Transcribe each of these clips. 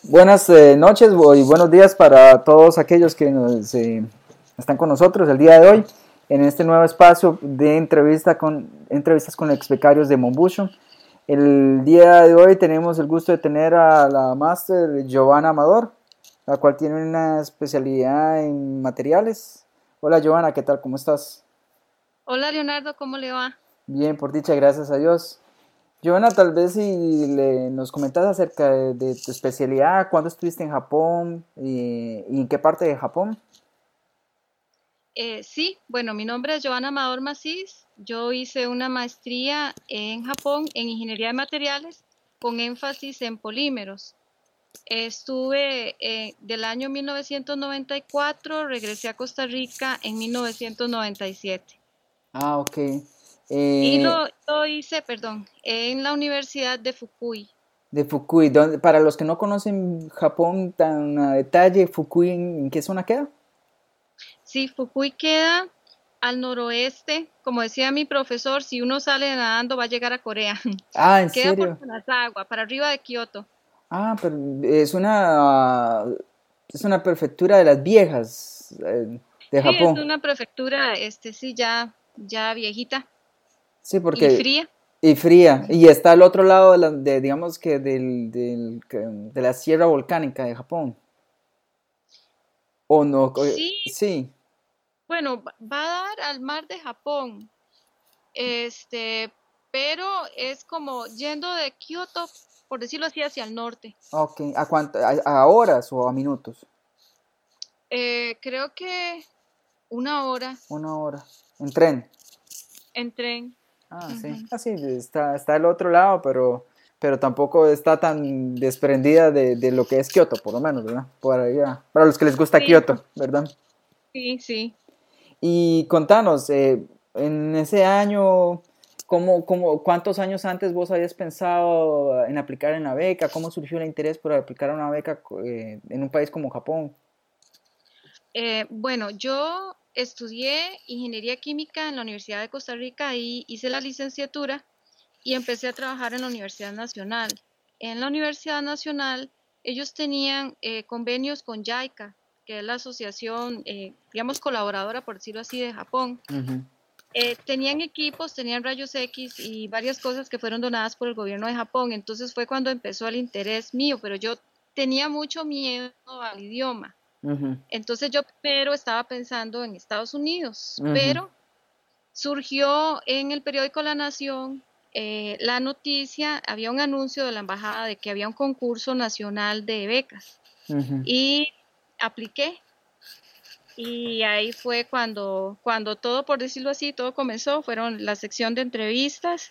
Buenas noches y buenos días para todos aquellos que están con nosotros el día de hoy en este nuevo espacio de entrevistas con ex becarios de Monbucho. El día de hoy tenemos el gusto de tener a la máster Giovanna Amador, la cual tiene una especialidad en materiales. Hola Giovanna, ¿qué tal? ¿Cómo estás? Hola Leonardo, ¿cómo le va? Bien, por dicha, gracias a Dios. Giovanna, tal vez si nos comentas acerca de tu especialidad, cuándo estuviste en Japón y en qué parte de Japón. Sí, bueno, mi nombre es Joana Amador Macís. Yo hice una maestría en Japón en ingeniería de materiales con énfasis en polímeros. Estuve del año 1994, regresé a Costa Rica en 1997. Ah, ok. Y Eh, lo hice, perdón, en la Universidad de Fukui. de Fukui, para los que no conocen Japón tan a detalle, Fukui, ¿en qué zona queda? Sí, Fukui queda al noroeste. Como decía mi profesor, si uno sale nadando va a llegar a Corea. Ah, ¿en Queda por serio? Kanazawa, para arriba de Kioto. Ah, pero es una prefectura de las viejas de Sí, es Japón. una prefectura, sí, ya viejita Sí, y porque fría. y fría. Ujú. Y está al otro lado digamos que de la sierra volcánica de Japón. ¿O no? Sí, Sí. bueno, va a dar al mar de Japón, este, pero es como yendo de Kioto, por decirlo así, hacia el norte. Ok. ¿A cuánto? A horas o a minutos? Creo que una hora Una hora. En tren. en tren. Ah, sí. Ujú. Ah, sí, está al otro lado, pero tampoco está tan desprendida de lo que es Kioto, por lo menos, ¿verdad? Para los que les gusta Sí, Kioto, ¿verdad? sí, sí. Y contanos, en ese año, cuántos años antes vos habías pensado en aplicar en la beca? ¿Cómo surgió el interés por aplicar a una beca en un país como Japón? Bueno, yo estudié ingeniería química en la Universidad de Costa Rica y hice la licenciatura y empecé a trabajar en la Universidad Nacional. En la Universidad Nacional ellos tenían convenios con JICA, que es la asociación, digamos, colaboradora, por decirlo así, de Japón. Ujú. Tenían equipos, tenían rayos X y varias cosas que fueron donadas por el gobierno de Japón. Entonces fue cuando empezó el interés mío, pero yo tenía mucho miedo al idioma. Ujú, Entonces yo primero estaba pensando en Estados Unidos, ujú, pero surgió en el periódico La Nación la noticia, había un anuncio de la embajada de que había un concurso nacional de becas ujú. y apliqué y ahí fue cuando todo, por decirlo así, todo comenzó, fueron la sección de entrevistas.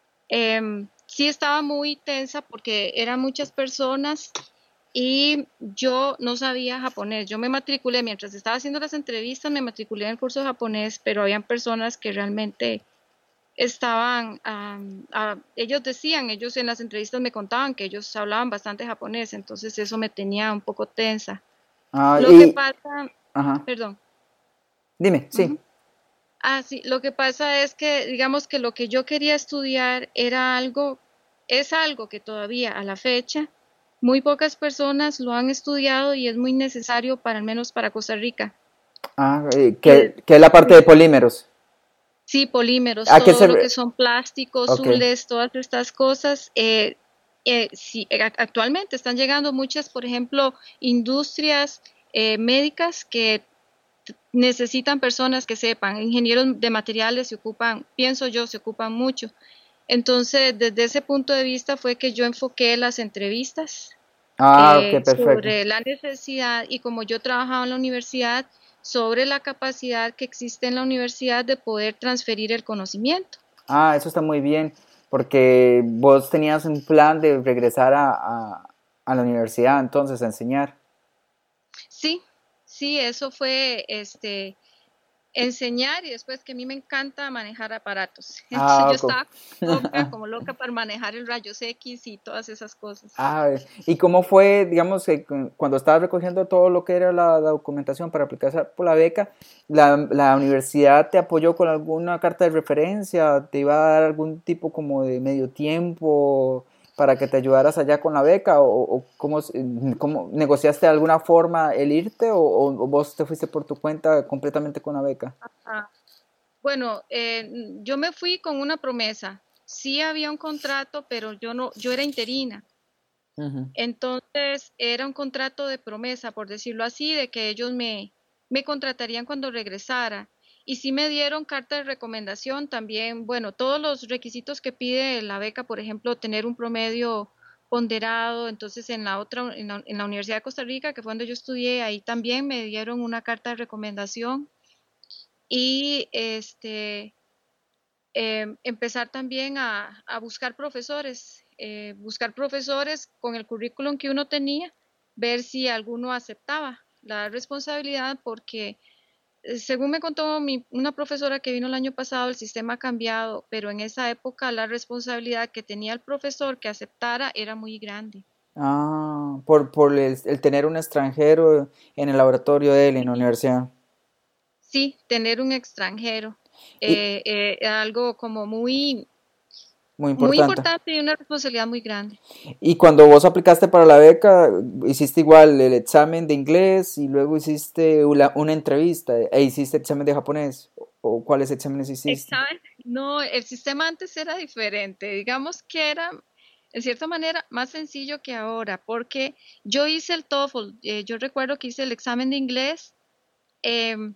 Sí estaba muy tensa porque eran muchas personas y yo no sabía japonés. Yo me matriculé, mientras estaba haciendo las entrevistas, me matriculé en el curso de japonés, pero habían personas que realmente estaban, ellos decían, ellos en las entrevistas me contaban que ellos hablaban bastante japonés, entonces eso me tenía un poco tensa. Ah, Lo que pasa, ajá. perdón. Dime, sí. Ujú. Sí, lo que pasa es que, digamos que lo que yo quería estudiar es algo que todavía a la fecha muy pocas personas lo han estudiado y es muy necesario para, al menos para Costa Rica. Que, ¿Qué es la parte de sí, polímeros? sí, polímeros, ¿A qué todo lo se...? que son plásticos, Ok. zules, todas estas cosas. Sí, actualmente están llegando muchas, por ejemplo, industrias médicas que necesitan personas que sepan, ingenieros de materiales se ocupan, pienso yo, se ocupan mucho. Entonces, desde ese punto de vista fue que yo enfoqué las entrevistas Ah, ok, perfecto. sobre la necesidad y como yo trabajaba en la universidad, sobre la capacidad que existe en la universidad de poder transferir el conocimiento. Ah, eso está muy bien, porque vos tenías un plan de regresar a la universidad entonces a enseñar. Sí, sí, eso fue enseñar y después que a mí me encanta manejar aparatos. Entonces Ah, yo estaba loca, como loca para manejar el rayos X y todas esas cosas. ¿Y cómo fue, digamos, que cuando estabas recogiendo todo lo que era la documentación para aplicar por la beca, la universidad te apoyó con alguna carta de referencia? ¿Te iba a dar algún tipo como de medio tiempo para que te ayudaras allá con la beca o cómo negociaste de alguna forma el irte o vos te fuiste por tu cuenta completamente con la beca. Ah, bueno, yo me fui con una promesa. Sí había un contrato, pero yo no, yo era interina. Ujú. Entonces era un contrato de promesa, por decirlo así, de que ellos me contratarían cuando regresara. Y sí me dieron carta de recomendación también, bueno, todos los requisitos que pide la beca, por ejemplo, tener un promedio ponderado. Entonces en la otra, en la Universidad de Costa Rica, que fue donde yo estudié, ahí también me dieron una carta de recomendación. Y empezar también a buscar profesores con el currículum que uno tenía, ver si alguno aceptaba la responsabilidad, porque según me contó una profesora que vino el año pasado, el sistema ha cambiado, pero en esa época la responsabilidad que tenía el profesor que aceptara era muy grande. Ah, por el tener un extranjero en el laboratorio de él en la universidad. Sí, tener un extranjero, Y algo como muy muy importante. importante y una responsabilidad muy grande. Y cuando vos aplicaste para la beca, hiciste igual el examen de inglés y luego hiciste una entrevista e hiciste examen de japonés. ¿O cuáles exámenes hiciste? Examen, no, el sistema antes era diferente, digamos que era en cierta manera más sencillo que ahora, porque yo hice el TOEFL, yo recuerdo que hice el examen de inglés, em,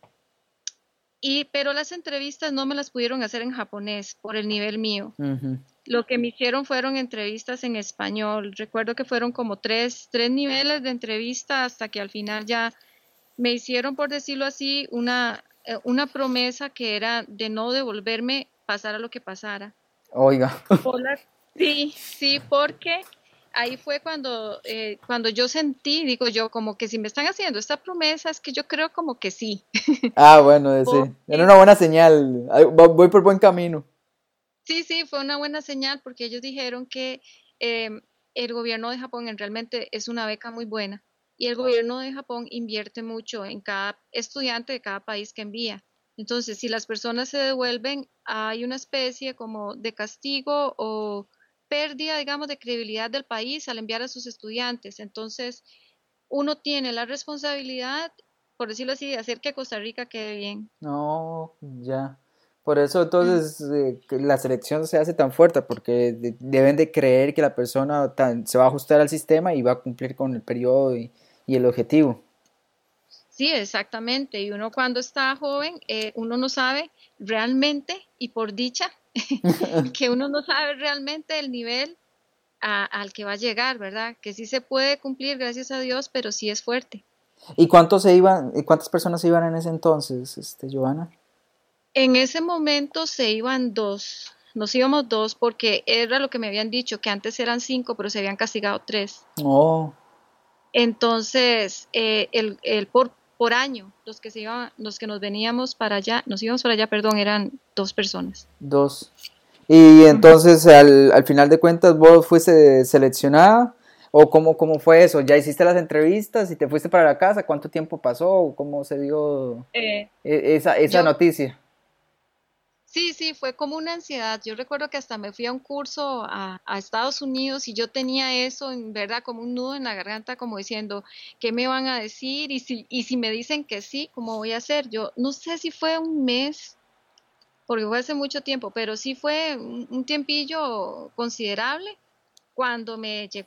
pero las entrevistas no me las pudieron hacer en japonés por el nivel mío. Ujú. Lo que me hicieron fueron entrevistas en español. Recuerdo que fueron como tres niveles de entrevista hasta que al final ya me hicieron, por decirlo así, una promesa que era de no devolverme, pasara lo que pasara. Oiga. Hola. Sí, sí, porque ahí fue cuando yo sentí, digo yo, como que si me están haciendo esta promesa, es que yo creo como que sí. Ah, bueno, ese. Era Porque una buena señal. Ay, voy por buen camino. sí, sí, fue una buena señal porque ellos dijeron que em, el gobierno de Japón realmente es una beca muy buena y el gobierno de Japón invierte mucho en cada estudiante de cada país que envía. Entonces, si las personas se devuelven, hay una especie como de castigo o pérdida, digamos, de credibilidad del país al enviar a sus estudiantes. Entonces, uno tiene la responsabilidad, por decirlo así, de hacer que Costa Rica quede bien. No, ya. Por eso Mm. entonces que la selección se hace tan fuerte, porque deben de creer que la persona se va a ajustar al sistema y va a cumplir con el periodo y el objetivo. Sí, exactamente. Y uno cuando está joven, uno no sabe realmente, y por dicha, que uno no sabe realmente el nivel al que va a llegar, ¿verdad? Que sí se puede cumplir, gracias a Dios, pero sí es fuerte. ¿Y cuántos se iban, y cuántas personas se iban en ese entonces, Giovanna? En ese momento se iban dos, nos íbamos dos porque era lo que me habían dicho, que antes eran cinco, pero se habían castigado tres. Oh, Entonces, por año, los que se iban, los que nos veníamos para allá, nos íbamos para allá, perdón, eran dos personas. dos. Y Ujú. entonces al final de cuentas vos fuiste seleccionada o cómo fue eso, ya hiciste las entrevistas y te fuiste para la casa, ¿cuánto tiempo pasó? ¿Cómo se dio Eh, esa yo, noticia? sí, sí, fue como una ansiedad. Yo recuerdo que hasta me fui a un curso a Estados Unidos y yo tenía eso en verdad como un nudo en la garganta, como diciendo, ¿qué me van a decir? Y si me dicen que sí, ¿cómo voy a hacer? Yo no sé si fue un mes, porque fue hace mucho tiempo, pero sí fue un tiempillo considerable cuando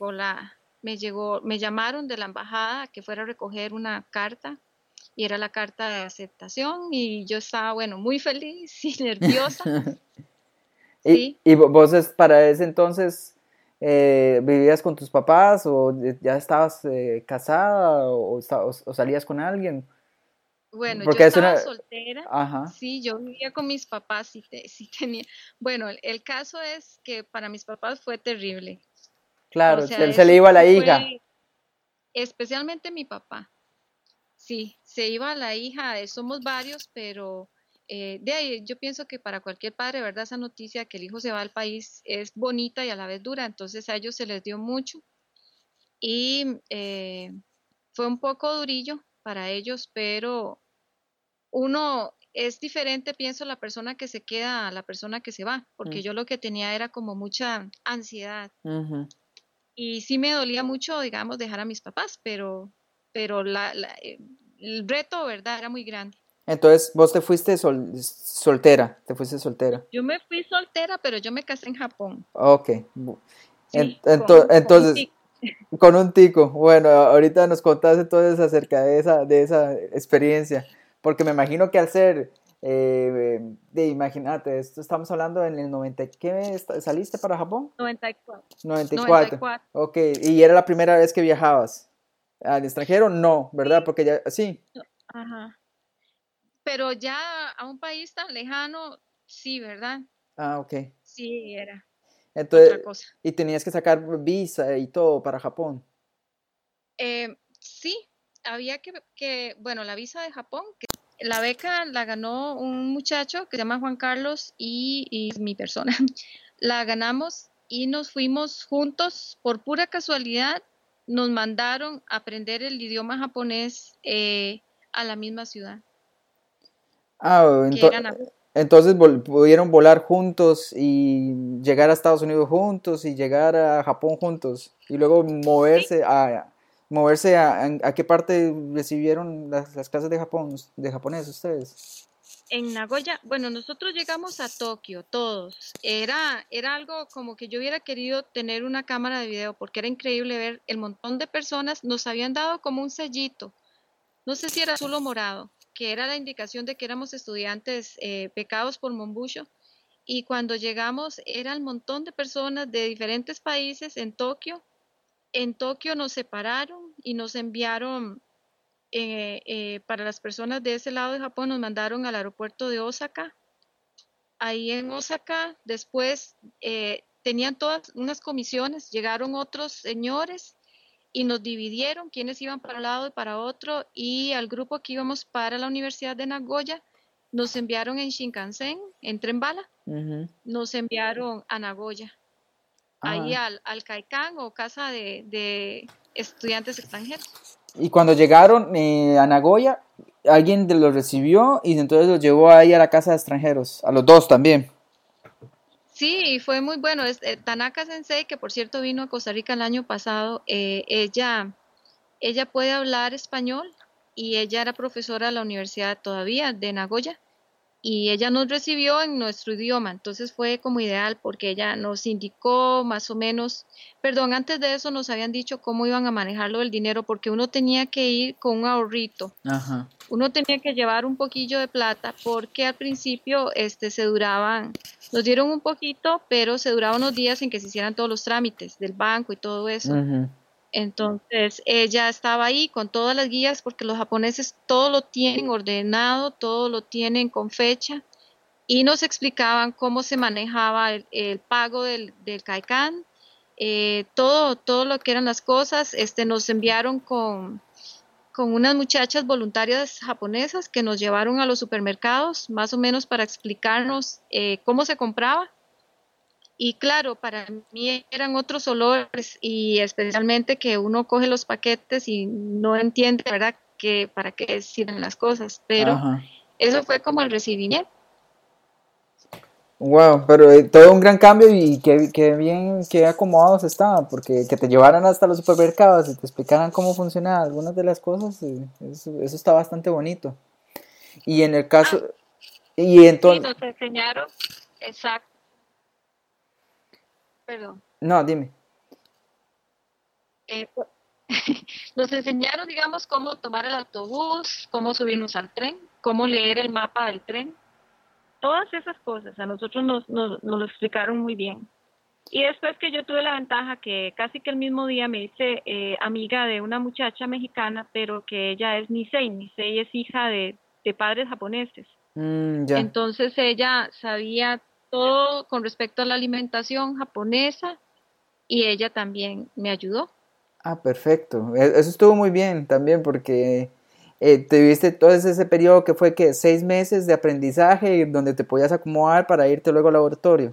me llamaron de la embajada que fuera a recoger una carta y era la carta de aceptación y yo estaba, bueno, muy feliz y nerviosa, sí. Y vos para ese entonces vivías con tus papás o ya estabas casada o salías con alguien? Bueno, yo Porque es estaba una... soltera, Ajá, sí, yo vivía con mis papás, sí tenía. Bueno, el caso es que para mis papás fue terrible. O claro, sea, se le eso iba la sí hija. fue, especialmente mi papá. Sí, se iba la hija, somos varios, pero de ahí yo pienso que para cualquier padre, ¿verdad? Esa noticia que el hijo se va al país es bonita y a la vez dura, entonces a ellos se les dio mucho y fue un poco durillo para ellos, pero uno es diferente, pienso, la persona que se queda a la persona que se va, porque Mm, yo lo que tenía era como mucha ansiedad. ujú. y sí me dolía mucho, digamos, dejar a mis papás, pero el reto, ¿verdad? Era muy grande. Entonces vos te fuiste soltera, te fuiste soltera. Yo me fui soltera, pero yo me casé en Japón, Ok. sí, con un Entonces, tic. con un tico. Bueno, ahorita nos contás entonces acerca de esa experiencia, porque me imagino que al ser, imagínate, esto estamos hablando en el 90, ¿qué saliste para Japón? 94. 94. 94. Ok, y era la primera vez que viajabas al extranjero, no, ¿verdad? Sí, Porque ya, sí. ajá. Pero ya a un país tan lejano, sí, ¿verdad? Ah, ok. Sí, era otra Entonces, cosa. y tenías que sacar visa y todo para Japón. Sí, había bueno, la visa de Japón, la beca la ganó un muchacho que se llama Juan Carlos y mi persona. La ganamos y nos fuimos juntos por pura casualidad. Nos mandaron a aprender el idioma japonés a la misma ciudad, Ah, que era Nagoya. entonces pudieron volar juntos y llegar a Estados Unidos juntos y llegar a Japón juntos y luego Sí, moverse a qué parte recibieron las clases de Japón, de japonés ustedes. en Nagoya, bueno, nosotros llegamos a Tokio, todos. Era algo como que yo hubiera querido tener una cámara de video porque era increíble ver el montón de personas. Nos habían dado como un sellito, no sé si era azul o morado, que era la indicación de que éramos estudiantes becados por Monbusho. Y cuando llegamos era el montón de personas de diferentes países en Tokio. En Tokio nos separaron y nos enviaron, para las personas de ese lado de Japón, nos mandaron al aeropuerto de Osaka. Ahí en Osaka, después tenían todas unas comisiones, llegaron otros señores y nos dividieron quienes iban para un lado y para otro, y al grupo que íbamos para la Universidad de Nagoya nos enviaron en Shinkansen, en tren bala, Ujú. nos enviaron a Nagoya, ahí Ah, al Kaikan o casa de estudiantes extranjeros. y cuando llegaron a Nagoya, alguien los recibió y entonces los llevó ahí a la casa de extranjeros, a los dos también. Sí, y fue muy bueno. Tanaka Sensei, que por cierto vino a Costa Rica el año pasado, ella puede hablar español y ella era profesora de la universidad todavía de Nagoya y ella nos recibió en nuestro idioma, entonces fue como ideal porque ella nos indicó más o menos, perdón, antes de eso nos habían dicho cómo iban a manejarlo del dinero porque uno tenía que ir con un ahorrito, Ajá. uno tenía que llevar un poquillo de plata porque al principio se duraban, nos dieron un poquito, pero se duraban unos días en que se hicieran todos los trámites del banco y todo eso. Ujú. Entonces ella estaba ahí con todas las guías porque los japoneses todo lo tienen ordenado, todo lo tienen con fecha y nos explicaban cómo se manejaba el pago del Kaikan, todo lo que eran las cosas. Nos enviaron con unas muchachas voluntarias japonesas que nos llevaron a los supermercados más o menos para explicarnos cómo se compraba y claro, para mí eran otros olores y especialmente que uno coge los paquetes y no entiende, ¿verdad?, que para qué sirven las cosas, pero Ajá. eso fue como el recibimiento. Wow, pero todo un gran cambio y qué bien, qué acomodados estaban, porque que te llevaran hasta los supermercados y te explicaran cómo funcionaban algunas de las cosas, eso está bastante bonito. Y en el Ah, caso, y sí, entonces, nos enseñaron, exacto, perdón. no, dime. Eh, nos enseñaron, digamos, cómo tomar el autobús, cómo subirnos al tren, cómo leer el mapa del tren, todas esas cosas. A nosotros nos lo explicaron muy bien. Y después que yo tuve la ventaja que casi que el mismo día me hice amiga de una muchacha mexicana, pero que ella es Nisei. Nisei es hija de padres japoneses. Ya. Entonces ella sabía todo con respecto a la alimentación japonesa y ella también me ayudó. Ah, perfecto. Eso estuvo muy bien también porque tuviste todo ese periodo que fue que 6 meses de aprendizaje donde te podías acomodar para irte luego al laboratorio.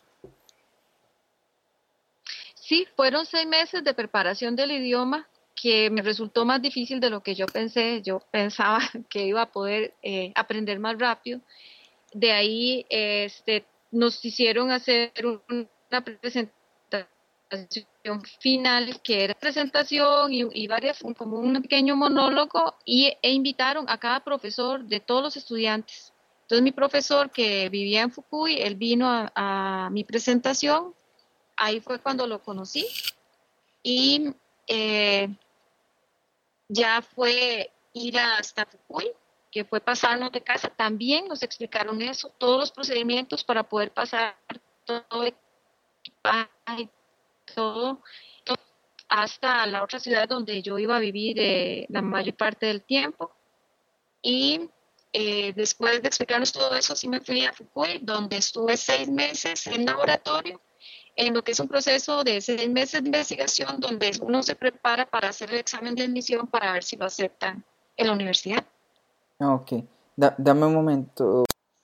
Sí, fueron 6 meses de preparación del idioma que me resultó más difícil de lo que yo pensé. Yo pensaba que iba a poder aprender más rápido. De ahí nos hicieron hacer una presentación final, que era presentación y varias, como un pequeño monólogo, e invitaron a cada profesor de todos los estudiantes. Entonces mi profesor que vivía en Fukui, él vino a mi presentación, ahí fue cuando lo conocí y eh, ya fue ir hasta Fukui, que fue pasarnos de casa. También nos explicaron eso, todos los procedimientos para poder pasar todo el equipaje, todo hasta la otra ciudad donde yo iba a vivir la mayor parte del tiempo. Y después de explicarnos todo eso, sí me fui a Fukui, donde estuve 6 meses en laboratorio, en lo que es un proceso de 6 meses de investigación, donde uno se prepara para hacer el examen de admisión para ver si lo aceptan en la universidad. Ok, dame un momento.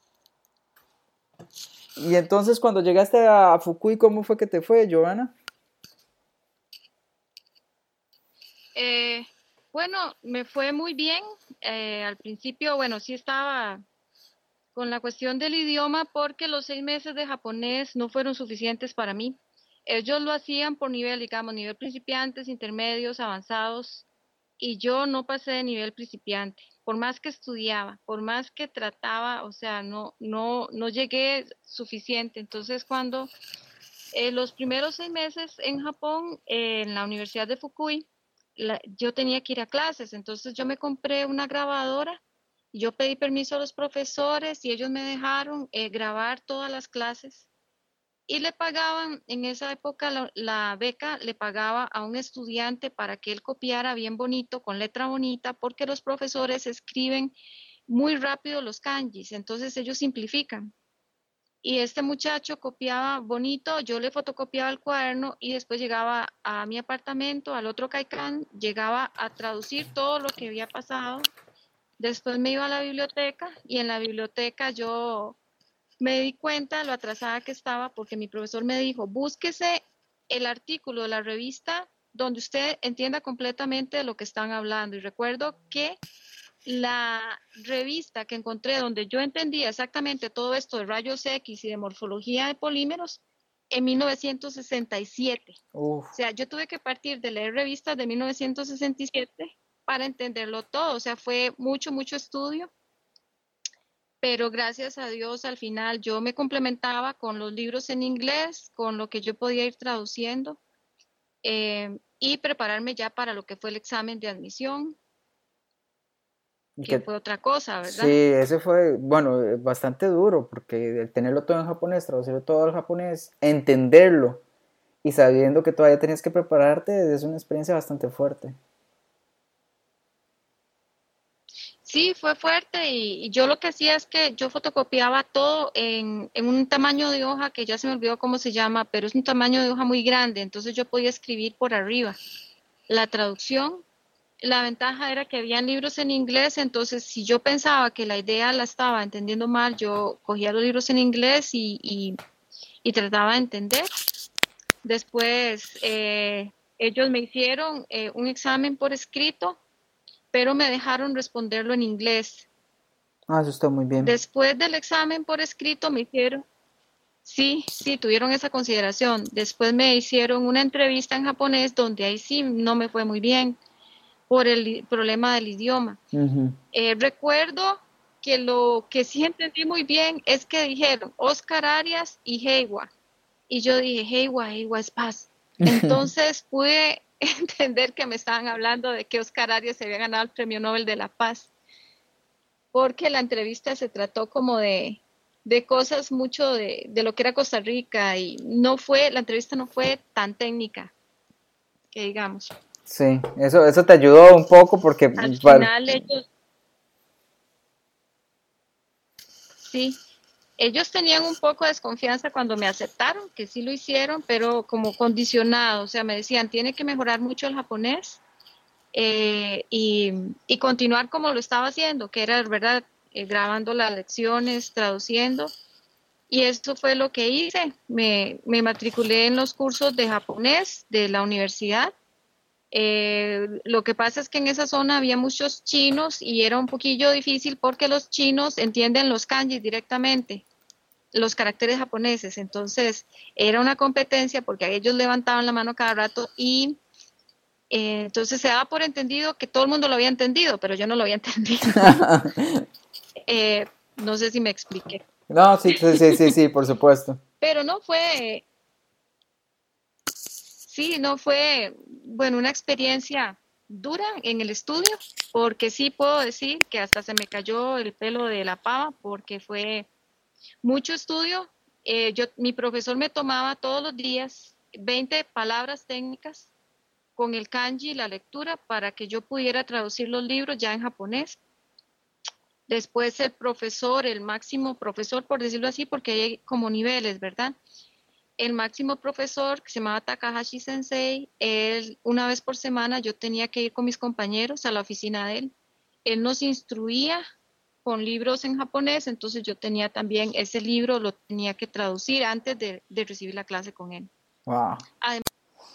Y entonces cuando llegaste a Fukui, ¿cómo fue que te fue, Giovanna? Eh, bueno, me fue muy bien. Al principio, bueno, sí estaba con la cuestión del idioma porque los 6 meses de japonés no fueron suficientes para mí. Ellos lo hacían por nivel, digamos, nivel principiantes, intermedios, avanzados, y yo no pasé de nivel principiante. Por más que estudiaba, por más que trataba, o sea, no llegué suficiente. Entonces, cuando los primeros 6 meses en Japón, en la Universidad de Fukui, yo tenía que ir a clases, entonces yo me compré una grabadora, yo pedí permiso a los profesores y ellos me dejaron grabar todas las clases y le pagaban, en esa época la beca le pagaba a un estudiante para que él copiara bien bonito, con letra bonita, porque los profesores escriben muy rápido los kanjis, entonces ellos simplifican. Y este muchacho copiaba bonito, yo le fotocopiaba el cuaderno y después llegaba a mi apartamento, al otro Caicán, llegaba a traducir todo lo que había pasado. Después me iba a la biblioteca y en la biblioteca yo me di cuenta de lo atrasada que estaba porque mi profesor me dijo, búsquese el artículo de la revista donde usted entienda completamente de lo que están hablando. Y recuerdo que la revista que encontré donde yo entendía exactamente todo esto de rayos X y de morfología de polímeros en 1967. Uf, O sea, yo tuve que partir de leer revistas de 1967 para entenderlo todo. O sea, fue mucho, mucho estudio, pero gracias a Dios al final yo me complementaba con los libros en inglés, con lo que yo podía ir traduciendo y prepararme ya para lo que fue el examen de admisión, y que que fue otra cosa, sí, ¿verdad? ese fue, bueno, bastante duro, porque el tenerlo todo en japonés, traducirlo todo al japonés, entenderlo y sabiendo que todavía tenías que prepararte, es una experiencia bastante fuerte. Sí, fue fuerte y yo lo que hacía es que yo fotocopiaba todo en un tamaño de hoja que ya se me olvidó cómo se llama, pero es un tamaño de hoja muy grande, entonces yo podía escribir por arriba la traducción. La ventaja era que habían libros en inglés, entonces si yo pensaba que la idea la estaba entendiendo mal, yo cogía los libros en inglés y trataba de entender. Después ellos me hicieron un examen por escrito, pero me dejaron responderlo en inglés. Ah, eso está muy bien. Después del examen por escrito me hicieron, sí, sí, tuvieron esa consideración. Después me hicieron una entrevista en japonés donde ahí sí no me fue muy bien por el problema del idioma. Ujú. Recuerdo que lo que sí entendí muy bien es que dijeron Oscar Arias y Heiwa. Y yo dije, Heiwa, Heiwa es paz. Entonces pude entender que me estaban hablando de que Oscar Arias se había ganado el Premio Nobel de la Paz, porque la entrevista se trató como de cosas mucho de lo que era Costa Rica y no fue, la entrevista no fue tan técnica, que digamos. Sí, eso te ayudó un poco porque, Al final ellos, sí, ellos tenían un poco de desconfianza cuando me aceptaron, que sí lo hicieron, pero como condicionado, o sea, me decían, tiene que mejorar mucho el japonés y continuar como lo estaba haciendo, que era, ¿verdad? Grabando las lecciones, traduciendo. Y esto fue lo que hice. Me matriculé en los cursos de japonés de la universidad. Lo que pasa es que en esa zona había muchos chinos y era un poquillo difícil porque los chinos entienden los kanjis directamente. los caracteres japoneses. Entonces era una competencia porque ellos levantaban la mano cada rato y entonces se daba por entendido que todo el mundo lo había entendido, pero yo no lo había entendido. No sé si me expliqué. No, sí, sí, sí, sí, sí, por supuesto. Pero no fue, sí, no fue, bueno, una experiencia dura en el estudio, porque sí puedo decir que hasta se me cayó el pelo de la pava, porque fue mucho estudio. Mi profesor me tomaba todos los días 20 palabras técnicas con el kanji y la lectura para que yo pudiera traducir los libros ya en japonés. Después el profesor, el máximo profesor, por decirlo así, porque hay como niveles, ¿verdad? El máximo profesor, que se llamaba Takahashi Sensei, él una vez por semana yo tenía que ir con mis compañeros a la oficina de él. Él nos instruía con libros en japonés, entonces yo tenía también ese libro, lo tenía que traducir antes de recibir la clase con él. Wow. Además,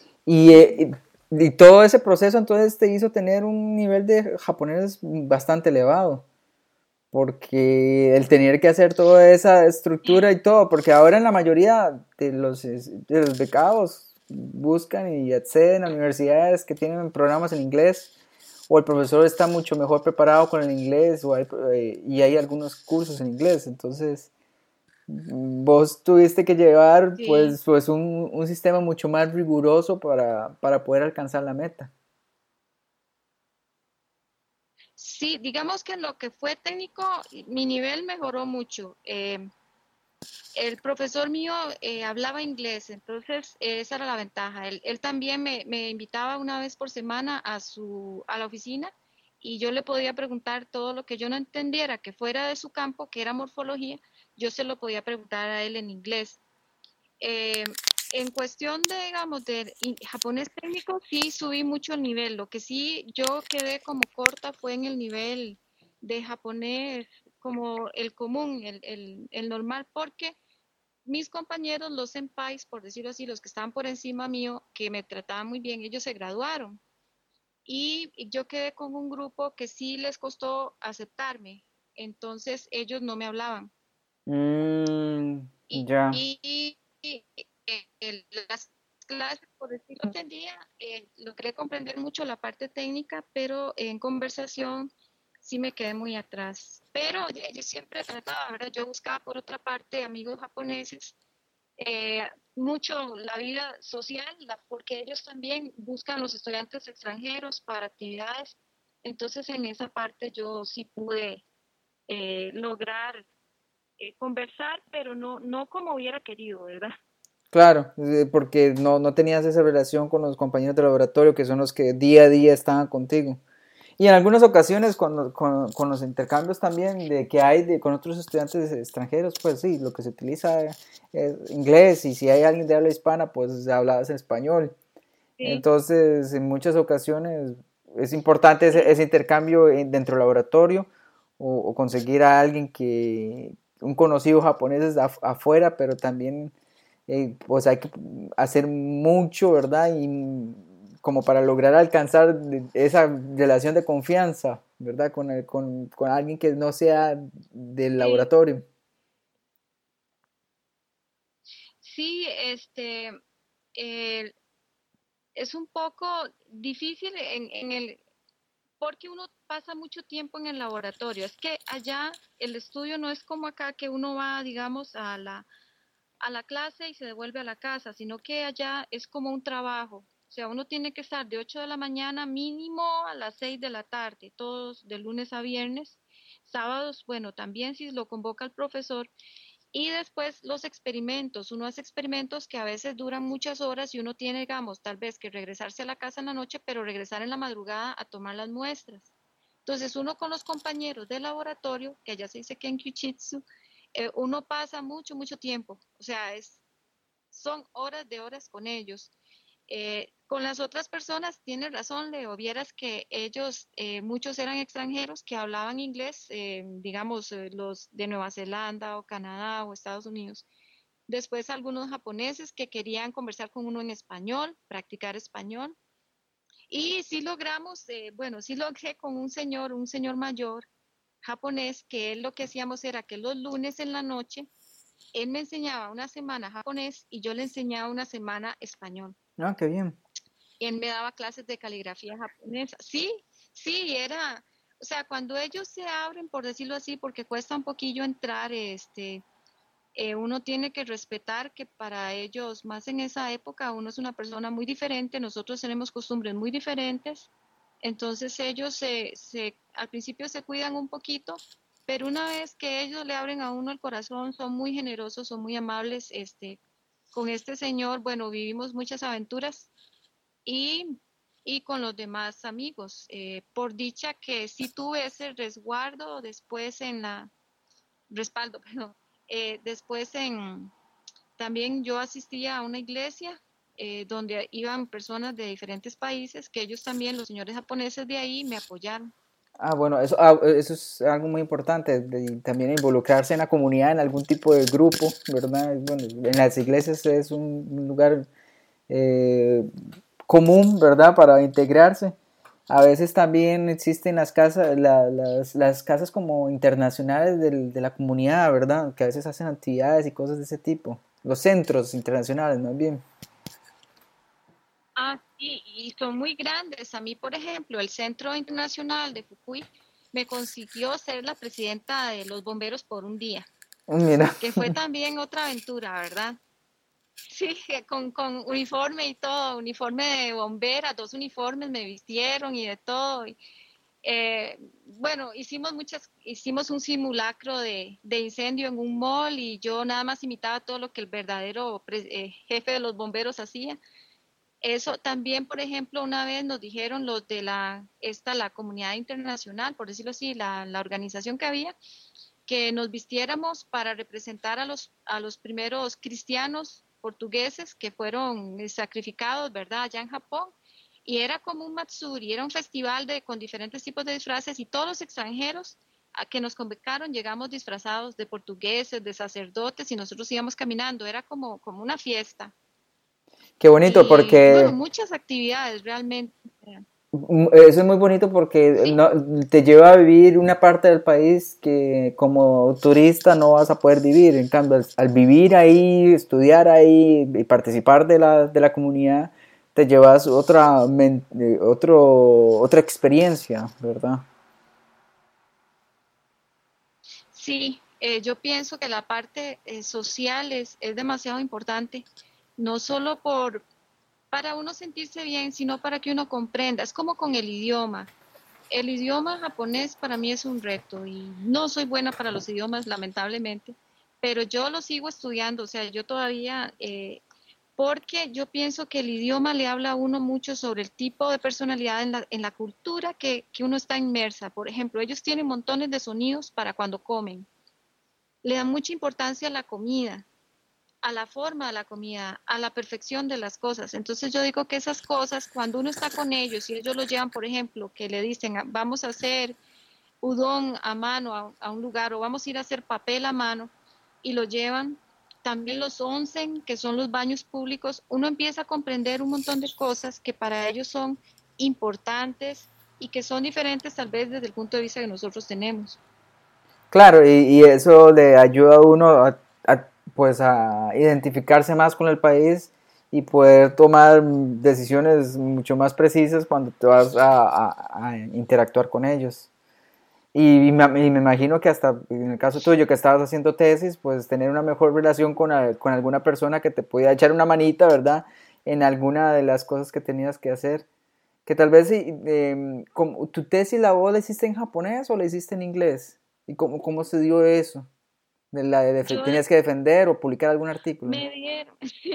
Y todo ese proceso entonces te hizo tener un nivel de japonés bastante elevado, porque el tener que hacer toda esa estructura y todo, porque ahora en la mayoría de los becados buscan y acceden a universidades que tienen programas en inglés, o el profesor está mucho mejor preparado con el inglés, y hay algunos cursos en inglés, entonces vos tuviste que llevar sí, pues un sistema mucho más riguroso para poder alcanzar la meta. sí, digamos que en lo que fue técnico, mi nivel mejoró mucho. El profesor mío hablaba inglés, entonces esa era la ventaja. Él también me invitaba una vez por semana a la oficina y yo le podía preguntar todo lo que yo no entendiera, que fuera de su campo, que era morfología, yo se lo podía preguntar a él en inglés. Eh, en cuestión de, digamos, de japonés técnico, sí subí mucho el nivel. Lo que sí yo quedé como corta fue en el nivel de japonés como el común, el normal, porque mis compañeros, los senpais, por decirlo así, los que estaban por encima mío, que me trataban muy bien, ellos se graduaron. Y yo quedé con un grupo que sí les costó aceptarme. Entonces ellos no me hablaban. Mm, Y, ya, y, las clases, por decirlo, entendía, logré comprender mucho la parte técnica, pero en conversación sí me quedé muy atrás. Pero yo siempre trataba, ¿verdad? Yo buscaba por otra parte amigos japoneses mucho la vida social, porque ellos también buscan los estudiantes extranjeros para actividades. Entonces, en esa parte yo sí pude lograr conversar, pero no como hubiera querido, ¿verdad? claro, porque no tenías esa relación con los compañeros de laboratorio que son los que día a día estaban contigo. Y en algunas ocasiones con los intercambios también de que hay con otros estudiantes extranjeros, pues sí, lo que se utiliza es inglés y si hay alguien de habla hispana, pues hablas en español. Sí, Entonces, en muchas ocasiones es importante sí, ese intercambio dentro del laboratorio o conseguir a alguien un conocido japonés afuera, pero también pues hay que hacer mucho, ¿verdad? Y como para lograr alcanzar esa relación de confianza, ¿verdad? Con alguien que no sea del sí. laboratorio. Sí, eh, es un poco difícil porque uno pasa mucho tiempo en el laboratorio. Es que allá el estudio no es como acá que uno va, digamos, a la clase y se devuelve a la casa, sino que allá es como un trabajo. O sea, uno tiene que estar de 8 de la mañana mínimo a las 6 de la tarde, todos de lunes a viernes. Sábados, bueno, también si lo convoca el profesor. Y después los experimentos. Uno hace experimentos que a veces duran muchas horas y uno tiene, digamos, tal vez que regresarse a la casa en la noche, pero regresar en la madrugada a tomar las muestras. Entonces uno con los compañeros de laboratorio, que allá se dice Kenkyuchitsu, uno pasa mucho, mucho tiempo. O sea, son horas de horas con ellos. Con las otras personas, tienes razón, Leo, vieras que ellos, muchos eran extranjeros que hablaban inglés, digamos, los de Nueva Zelanda o Canadá o Estados Unidos. Después algunos japoneses que querían conversar con uno en español, practicar español. Y sí logramos, bueno, sí logré con un señor mayor japonés, que él lo que hacíamos era que los lunes en la noche Él me enseñaba una semana japonés y yo le enseñaba una semana español. Ah, qué bien. Él me daba clases de caligrafía japonesa. Sí, sí, era, o sea, cuando ellos se abren, por decirlo así, porque cuesta un poquillo entrar, uno tiene que respetar que para ellos, más en esa época, uno es una persona muy diferente, nosotros tenemos costumbres muy diferentes, entonces ellos al principio se cuidan un poquito, pero una vez que ellos le abren a uno el corazón, son muy generosos, son muy amables, con este señor, bueno, vivimos muchas aventuras y, y con los demás amigos. Por dicha que sí tuve ese resguardo después en la, respaldo, perdón, después también yo asistía a una iglesia donde iban personas de diferentes países, que ellos también, los señores japoneses de ahí, me apoyaron. Ah, bueno, eso es algo muy importante, también involucrarse en la comunidad, en algún tipo de grupo, ¿verdad? Bueno, en las iglesias es un lugar eh, común, ¿verdad? Para integrarse. A veces también existen las casas, las casas como internacionales de la comunidad, ¿verdad? Que a veces hacen actividades y cosas de ese tipo. Los centros internacionales, más bien. Ah, sí, y son muy grandes. A mí, por ejemplo, el Centro Internacional de Fukui me consiguió ser la presidenta de los bomberos por un día, Mira, que fue también otra aventura, ¿verdad? Sí, con uniforme y todo, uniforme de bombera, dos uniformes me vistieron y de todo. Bueno, hicimos un simulacro de incendio en un mall y yo nada más imitaba todo lo que el verdadero jefe de los bomberos hacía. Eso también, por ejemplo, una vez nos dijeron los de la comunidad internacional, por decirlo así, la organización que había, que nos vistiéramos para representar a los primeros cristianos portugueses que fueron sacrificados, ¿verdad?, allá en Japón. Y era como un Matsuri, era un festival con diferentes tipos de disfraces y todos los extranjeros a que nos convocaron llegamos disfrazados de portugueses, de sacerdotes y nosotros íbamos caminando, era como una fiesta. qué bonito Y bueno, porque muchas actividades realmente. eso es muy bonito porque Sí, te lleva a vivir una parte del país que como turista no vas a poder vivir. En cambio, al vivir ahí, estudiar ahí y participar de la comunidad, te llevas otra experiencia, ¿verdad? sí, yo pienso que la parte social es demasiado importante, no solo para uno sentirse bien, sino para que uno comprenda. Es como con el idioma. El idioma japonés para mí es un reto y no soy buena para los idiomas, lamentablemente, pero yo lo sigo estudiando, o sea, yo todavía, porque yo pienso que el idioma le habla a uno mucho sobre el tipo de personalidad en la cultura que uno está inmersa. Por ejemplo, ellos tienen montones de sonidos para cuando comen, le dan mucha importancia a la comida, a la forma de la comida, a la perfección de las cosas. Entonces yo digo que esas cosas, cuando uno está con ellos y ellos lo llevan, por ejemplo, que le dicen, vamos a hacer udon a mano a un lugar o vamos a ir a hacer papel a mano y lo llevan, también los onsen, que son los baños públicos, uno empieza a comprender un montón de cosas que para ellos son importantes y que son diferentes tal vez desde el punto de vista que nosotros tenemos. Claro, y eso le ayuda a uno pues a identificarse más con el país y poder tomar decisiones mucho más precisas cuando te vas a interactuar con ellos. Y me imagino que hasta en el caso tuyo que estabas haciendo tesis, pues tener una mejor relación con alguna persona que te pudiera echar una manita, ¿verdad? En alguna de las cosas que tenías que hacer. Que tal vez tu tesis la vos la hiciste en japonés o la hiciste en inglés. ¿Y cómo se dio eso? Yo ¿Tenías que defender o publicar algún artículo? me dieron,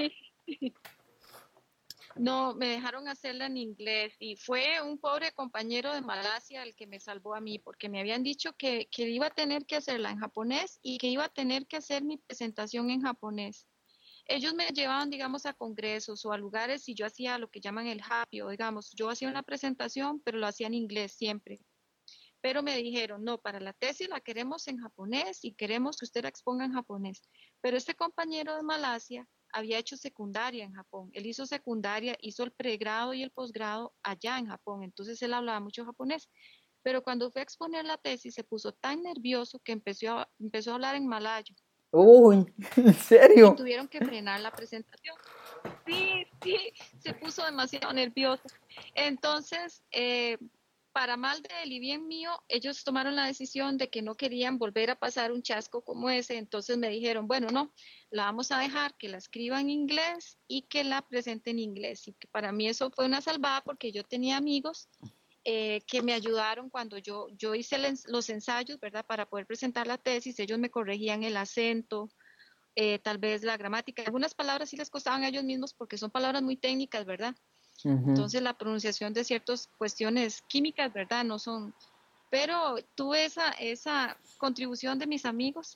no, me dejaron hacerla en inglés y fue un pobre compañero de Malasia el que me salvó a mí, porque me habían dicho que iba a tener que hacerla en japonés y que iba a tener que hacer mi presentación en japonés. Ellos me llevaban, digamos, a congresos o a lugares y yo hacía lo que llaman el happy, o digamos, yo hacía una presentación, pero lo hacía en inglés siempre. Pero me dijeron, no, para la tesis la queremos en japonés y queremos que usted la exponga en japonés. Pero este compañero de Malasia había hecho secundaria en Japón. Él hizo secundaria, hizo el pregrado y el posgrado allá en Japón. Entonces él hablaba mucho japonés. Pero cuando fue a exponer la tesis se puso tan nervioso que empezó a hablar en malayo. Uy, ¿en y serio? tuvieron que frenar la presentación. Sí, sí, se puso demasiado nerviosa. Entonces, para mal de él y bien mío, ellos tomaron la decisión de que no querían volver a pasar un chasco como ese. Entonces me dijeron, bueno, no, la vamos a dejar que la escriba en inglés y que la presente en inglés. Y que para mí eso fue una salvada porque yo tenía amigos que me ayudaron cuando yo hice los ensayos, ¿verdad? Para poder presentar la tesis, ellos me corregían el acento, tal vez la gramática. Algunas palabras sí les costaban a ellos mismos porque son palabras muy técnicas, ¿verdad? Ujú. Entonces la pronunciación de ciertas cuestiones químicas, ¿verdad? No son... Pero tuve esa contribución de mis amigos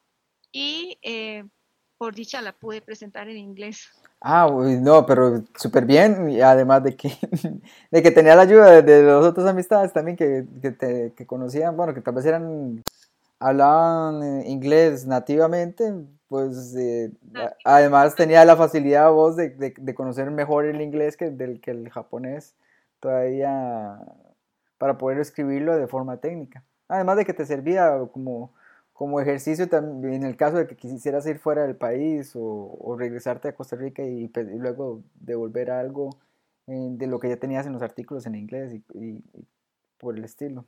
y por dicha la pude presentar en inglés. Ah, uy, no, pero súper bien, y además de que, de que tenía la ayuda de los otras amistades también que conocían, bueno, que tal vez hablaban inglés nativamente, pues además tenía la facilidad vos de conocer mejor el inglés que el japonés todavía para poder escribirlo de forma técnica. Además de que te servía como ejercicio también en el caso de que quisieras ir fuera del país o regresarte a Costa Rica y luego devolver algo de lo que ya tenías en los artículos en inglés y por el estilo.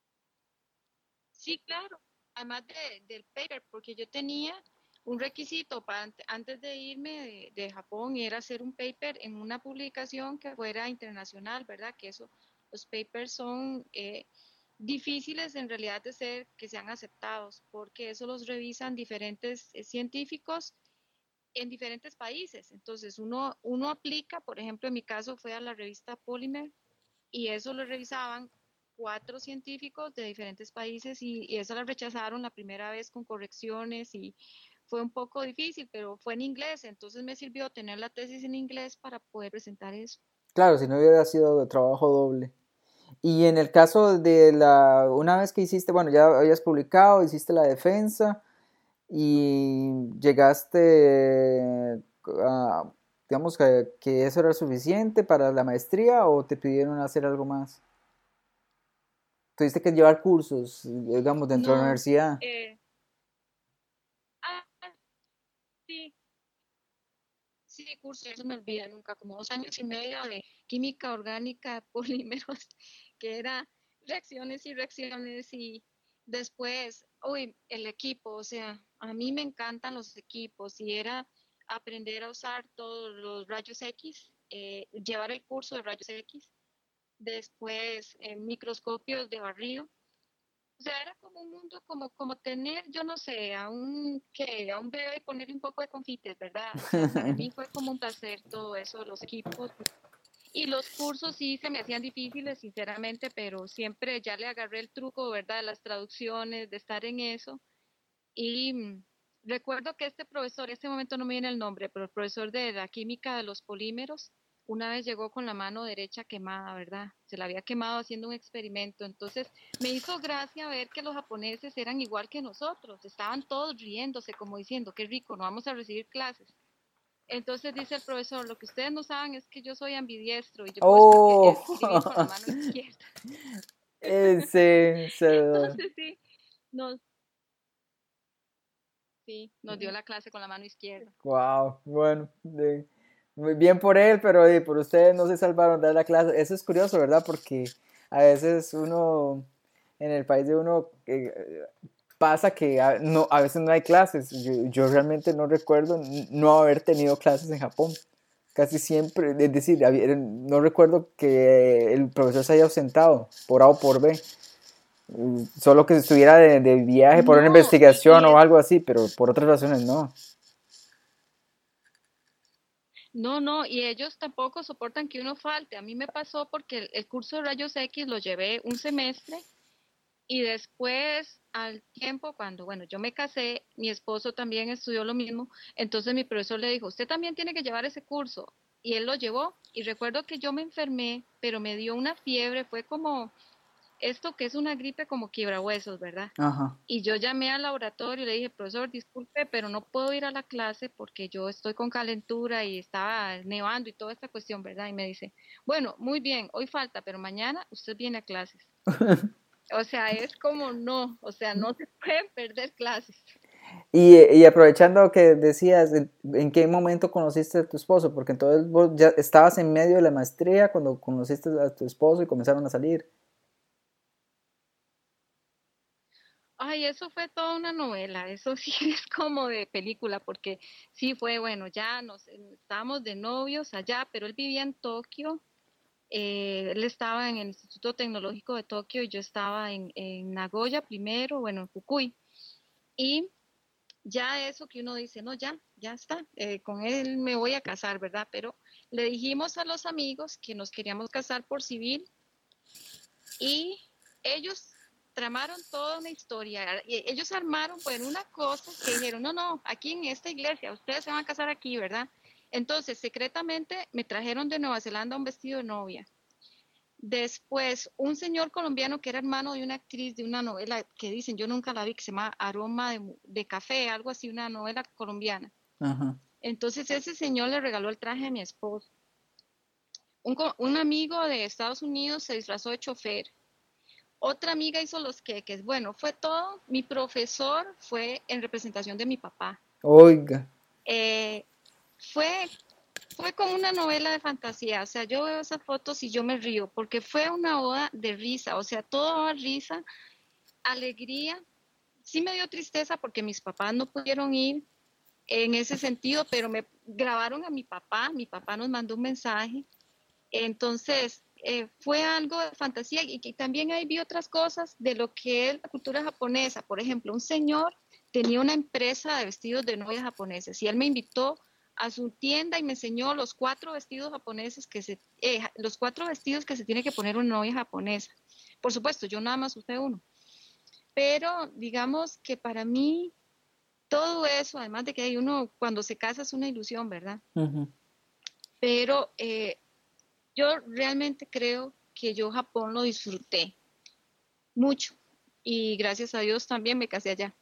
Sí, claro. Además del paper, porque yo tenía un requisito para antes de irme de Japón y era hacer un paper en una publicación que fuera internacional, ¿verdad? Que eso, los papers son difíciles en realidad de ser que sean aceptados, porque eso los revisan diferentes científicos en diferentes países. Entonces, uno aplica, por ejemplo, en mi caso fue a la revista Polymer y eso lo revisaban 4 científicos de diferentes países y eso lo rechazaron la primera vez con correcciones y fue un poco difícil, pero fue en inglés, entonces me sirvió tener la tesis en inglés para poder presentar eso. Claro, si no hubiera sido trabajo doble. Y en el caso una vez que hiciste, bueno, ya habías publicado, hiciste la defensa y llegaste a, digamos que eso era suficiente para la maestría o te pidieron hacer algo más. Tuviste que llevar cursos, digamos, dentro de la No, universidad. eh, ah, sí, sí, curso, eso me olvida nunca, como 2 años y medio de química orgánica, polímeros, que era reacciones y reacciones y después, uy, el equipo, o sea, a mí me encantan los equipos y era aprender a usar todos los rayos X, llevar el curso de rayos X, después microscopios de barrido. O sea, era como un mundo, como tener, yo no sé, a un bebé y ponerle un poco de confites, ¿verdad? O sea, para mí fue como un placer todo eso, los equipos. Y los cursos sí se me hacían difíciles, sinceramente, pero siempre ya le agarré el truco, ¿verdad? De las traducciones, de estar en eso. Y recuerdo que este profesor, en este momento no me viene el nombre, pero el profesor de la química de los polímeros, una vez llegó con la mano derecha quemada, ¿verdad? Se la había quemado haciendo un experimento. Entonces me hizo gracia ver que los japoneses eran igual que nosotros, estaban todos riéndose, como diciendo, qué rico, no vamos a recibir clases. Entonces dice el profesor, lo que ustedes no saben es que yo soy ambidiestro y yo puedo escribir con la Oh, mano izquierda. ese, Entonces sí, nos, sí, nos dio la clase con la mano izquierda. wow, bueno, muy bien por él, pero por ustedes no se salvaron de dar la clase. Eso es curioso, ¿verdad? Porque a veces uno, en el país de uno, pasa que no, a veces no hay clases. Yo realmente no recuerdo no haber tenido clases en Japón. Casi siempre, es decir, no recuerdo que el profesor se haya ausentado por A o por B. Solo que estuviera de viaje por una No, investigación o algo así, pero por otras razones no. no, no, y ellos tampoco soportan que uno falte. A mí me pasó porque el curso de rayos X lo llevé un semestre y después al tiempo, cuando, bueno, yo me casé, mi esposo también estudió lo mismo, entonces mi profesor le dijo, usted también tiene que llevar ese curso. Y él lo llevó y recuerdo que yo me enfermé, pero me dio una fiebre, fue como esto que es una gripe como quiebrahuesos, ¿verdad? Ajá. Y yo llamé al laboratorio y le dije, profesor, disculpe, pero no puedo ir a la clase porque yo estoy con calentura y estaba nevando y toda esta cuestión, ¿verdad? Y me dice, bueno, muy bien, hoy falta, pero mañana usted viene a clases. O sea, es como no, o sea, no se pueden perder clases. Y aprovechando que decías, ¿en qué momento conociste a tu esposo? Porque entonces vos ya estabas en medio de la maestría cuando conociste a tu esposo y comenzaron a salir. Ay, eso fue toda una novela, eso sí es como de película, porque sí fue, bueno, ya nos estábamos de novios allá, pero él vivía en Tokio, él estaba en el Instituto Tecnológico de Tokio y yo estaba en Nagoya primero, bueno, en Fukui, y ya eso que uno dice, no, ya, ya está, con él me voy a casar, ¿verdad? Pero le dijimos a los amigos que nos queríamos casar por civil y ellos tramaron toda una historia. Y ellos armaron, pues, una cosa que dijeron, no, no, aquí en esta iglesia, ustedes se van a casar aquí, ¿verdad? Entonces, secretamente me trajeron de Nueva Zelanda un vestido de novia. Después, un señor colombiano que era hermano de una actriz de una novela que dicen, yo nunca la vi, que se llama Aroma de Café, algo así, una novela colombiana. Ajá. Entonces, ese señor le regaló el traje a mi esposo. Un amigo de Estados Unidos se disfrazó de chofer. Otra amiga hizo los queques. Bueno, fue todo. Mi profesor fue en representación de mi papá. Oiga. Eh, fue, fue como una novela de fantasía. O sea, yo veo esas fotos y yo me río porque fue una boda de risa. O sea, todo daba risa, alegría. Sí me dio tristeza porque mis papás no pudieron ir en ese sentido, pero me grabaron a mi papá. Mi papá nos mandó un mensaje. Entonces, fue algo de fantasía y también ahí vi otras cosas de lo que es la cultura japonesa. Por ejemplo, un señor tenía una empresa de vestidos de novia japoneses y él me invitó a su tienda y me enseñó los 4 vestidos japoneses los 4 vestidos que se tiene que poner una novia japonesa. Por supuesto, yo nada más usé uno. Pero digamos que para mí todo eso, además de que hay uno cuando se casa es una ilusión, ¿verdad? Ujú. Pero yo realmente creo que yo Japón lo disfruté mucho y gracias a Dios también me casé allá.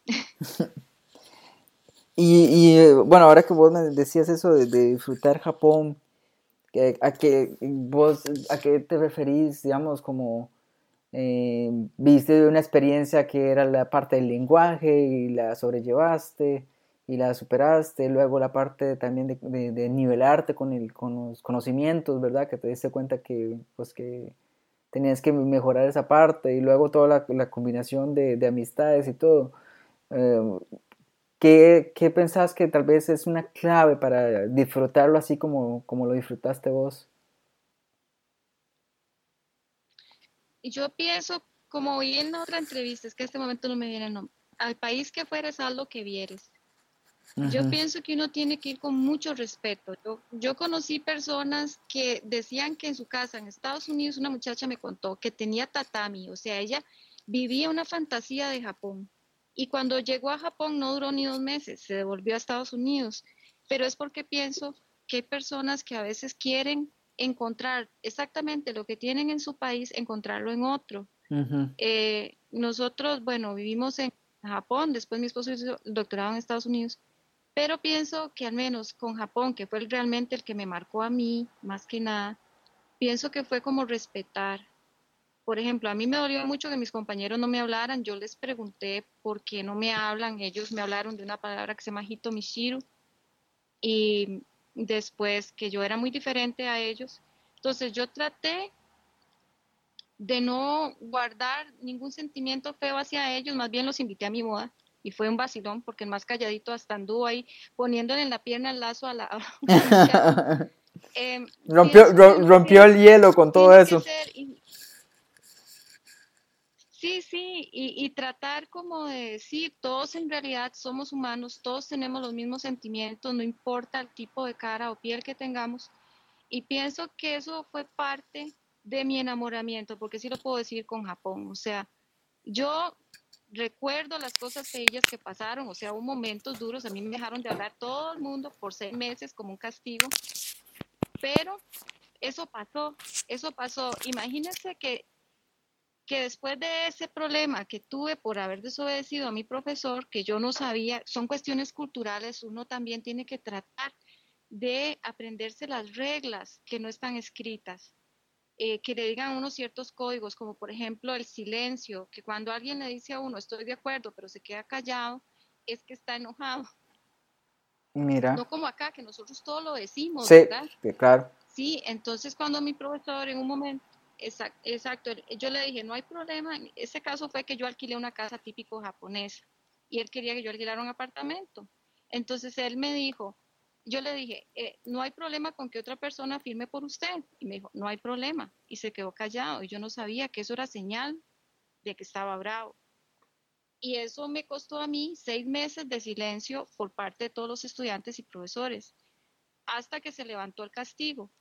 Bueno, ahora que vos me decías eso de disfrutar Japón, ¿a a qué te referís, digamos, como viste una experiencia que era la parte del lenguaje y la sobrellevaste y la superaste, luego la parte también de nivelarte con los conocimientos, ¿verdad? Que te diste cuenta que, pues, que tenías que mejorar esa parte y luego toda la combinación de amistades y todo. Eh, ¿qué pensás que tal vez es una clave para disfrutarlo así como lo disfrutaste vos? Y yo pienso, como vi en otra entrevista, es que en este momento no me viene el nombre, al país que fueres, haz lo que vieres. Yo Ujú. pienso que uno tiene que ir con mucho respeto. Yo conocí personas que decían que en su casa, en Estados Unidos, una muchacha me contó que tenía tatami, o sea, ella vivía una fantasía de Japón. Y cuando llegó a Japón no duró ni 2 meses, se devolvió a Estados Unidos. Pero es porque pienso que hay personas que a veces quieren encontrar exactamente lo que tienen en su país, encontrarlo en otro. Ujú. Nosotros, bueno, vivimos en Japón, después mi esposo hizo el doctorado en Estados Unidos, pero pienso que al menos con Japón, que fue realmente el que me marcó a mí, más que nada, pienso que fue como respetar. Por ejemplo, a mí me dolió mucho que mis compañeros no me hablaran. Yo les pregunté por qué no me hablan. Ellos me hablaron de una palabra que se llama hito mishiru y después que yo era muy diferente a ellos. Entonces yo traté de no guardar ningún sentimiento feo hacia ellos, más bien los invité a mi boda y fue un vacilón porque el más calladito hasta anduvo ahí poniéndole en la pierna el lazo a una muchacha. Pienso que uno Rompió el hielo con todo tiene que eso. ser, sí, sí, y tratar como de decir, todos en realidad somos humanos, todos tenemos los mismos sentimientos, no importa el tipo de cara o piel que tengamos. Y pienso que eso fue parte de mi enamoramiento, porque sí lo puedo decir con Japón. O sea, yo recuerdo las cosas feillas que pasaron, o sea, hubo momentos duros, a mí me dejaron de hablar todo el mundo por 6 meses como un castigo, pero eso pasó, eso pasó. Imagínense que después de ese problema que tuve por haber desobedecido a mi profesor, que yo no sabía, son cuestiones culturales, uno también tiene que tratar de aprenderse las reglas que no están escritas, que le digan a uno ciertos códigos, como por ejemplo el silencio, que cuando alguien le dice a uno estoy de acuerdo, pero se queda callado, es que está enojado. Mira, No como acá, que nosotros todo lo decimos, sí, ¿verdad? claro. Sí, entonces cuando mi profesor en un momento, exacto, yo le dije, no hay problema, en ese caso fue que yo alquilé una casa típico japonesa y él quería que yo alquilara un apartamento. Entonces él me dijo, yo le dije, no hay problema con que otra persona firme por usted. Y me dijo, no hay problema. Y se quedó callado y yo no sabía que eso era señal de que estaba bravo. Y eso me costó a mí 6 meses de silencio por parte de todos los estudiantes y profesores, hasta que se levantó el castigo.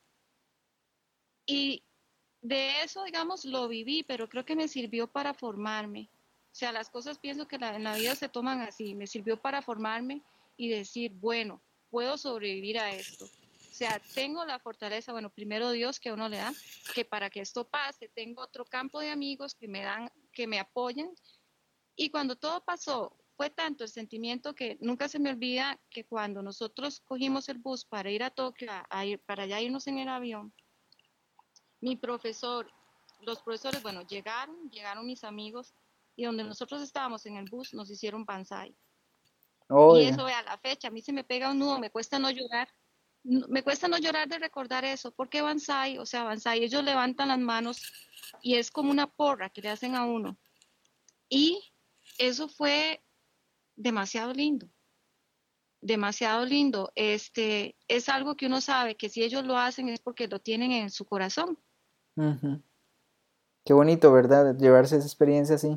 Y de eso, digamos, lo viví, pero creo que me sirvió para formarme. O sea, las cosas pienso que en la vida se toman así. Me sirvió para formarme y decir, bueno, puedo sobrevivir a esto. O sea, tengo la fortaleza, bueno, primero Dios que a uno le da, que para que esto pase, tengo otro campo de amigos que me dan, que me apoyan. Y cuando todo pasó, fue tanto el sentimiento que nunca se me olvida que cuando nosotros cogimos el bus para ir a Tokio, para allá irnos en el avión, mi profesor, los profesores, bueno, llegaron mis amigos y donde nosotros estábamos en el bus nos hicieron banzai. Y Oye, eso, a la fecha, a mí se me pega un nudo, me cuesta no llorar. Me cuesta no llorar de recordar eso, porque banzai, o sea, banzai, ellos levantan las manos y es como una porra que le hacen a uno. Y eso fue demasiado lindo, demasiado lindo. Es algo que uno sabe que si ellos lo hacen es porque lo tienen en su corazón. ujú. Qué bonito, ¿verdad? Llevarse esa experiencia así.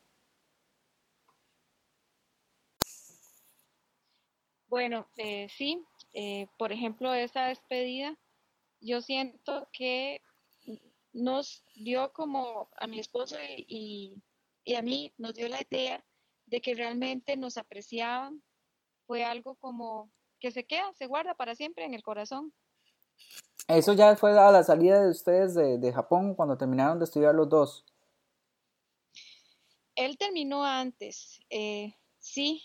Bueno, sí, por ejemplo, esa despedida, yo siento que nos dio como a mi esposo y a mí, nos dio la idea de que realmente nos apreciaban. Fue algo como que se queda, se guarda para siempre en el corazón. Eso ya fue a la salida de ustedes de Japón cuando terminaron de estudiar los dos. Él terminó antes, sí,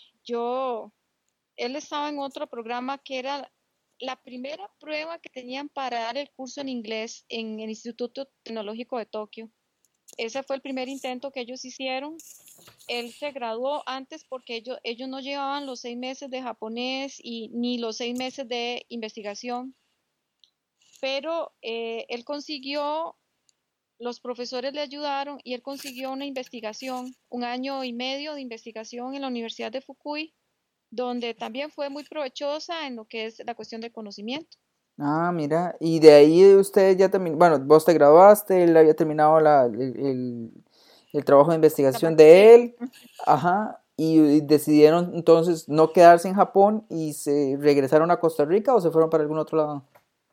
él estaba en otro programa que era la primera prueba que tenían para dar el curso en inglés en el Instituto Tecnológico de Tokio. Ese fue el primer intento que ellos hicieron. Él se graduó antes porque ellos no llevaban los 6 meses de japonés y ni los 6 meses de investigación, pero él consiguió, los profesores le ayudaron y él consiguió una investigación, 1 año y medio de investigación en la Universidad de Fukui, donde también fue muy provechosa en lo que es la cuestión del conocimiento. Ah, mira, y de ahí usted ya terminó, bueno, vos te graduaste, él había terminado el trabajo de La investigación maestría. de él, ajá, y decidieron entonces no quedarse en Japón y se regresaron a Costa Rica o se fueron para algún otro lado.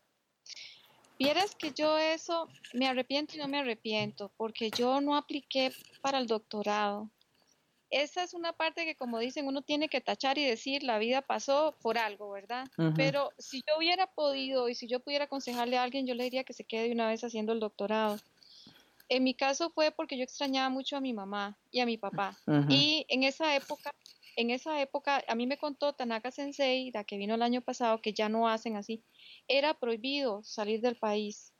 Vieras que yo eso me arrepiento y no me arrepiento, porque yo no apliqué para el doctorado. Esa es una parte que, como dicen, uno tiene que tachar y decir, la vida pasó por algo, ¿verdad? Ujú, Pero si yo hubiera podido y si yo pudiera aconsejarle a alguien, yo le diría que se quede de una vez haciendo el doctorado. En mi caso fue porque yo extrañaba mucho a mi mamá y a mi papá. ujú. Y en esa época, a mí me contó Tanaka Sensei, la que vino el año pasado, que ya no hacen así. Era prohibido salir del país.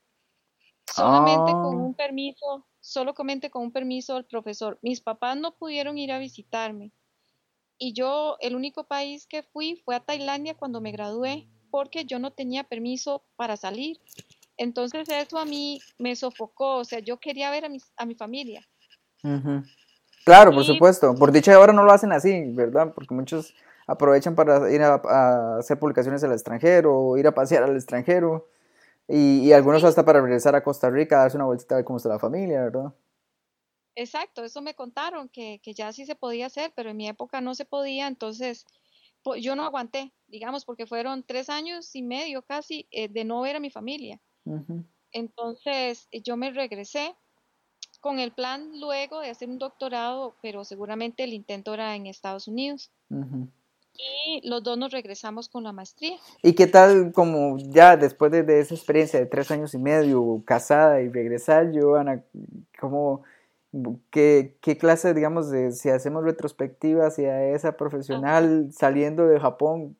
Ah, Solamente con un permiso del profesor. Mis papás no pudieron ir a visitarme. Y yo, el único país que fui fue a Tailandia cuando me gradué, porque yo no tenía permiso para salir. Entonces eso a mí me sofocó, o sea, yo quería ver a mi familia. ujú. Claro, por Y supuesto. Por dicha ahora no lo hacen así, ¿verdad? Porque muchos aprovechan para ir a hacer publicaciones al extranjero o ir a pasear al extranjero. Y algunos sí, hasta para regresar a Costa Rica, darse una vueltita a ver cómo está la familia, ¿verdad? exacto, eso me contaron, que ya sí se podía hacer, pero en mi época no se podía, entonces yo no aguanté, digamos, porque fueron 3 años y medio casi de no ver a mi familia. Ujú, Entonces yo me regresé con el plan luego de hacer un doctorado, pero seguramente el intento era en Estados Unidos. ujú. Y los dos nos regresamos con la maestría. ¿Y qué tal como ya después de esa experiencia de 3 años y medio casada y regresar, Giovanna, cómo, qué clase, digamos, de, si hacemos retrospectiva hacia esa Ajá. profesional saliendo de Japón,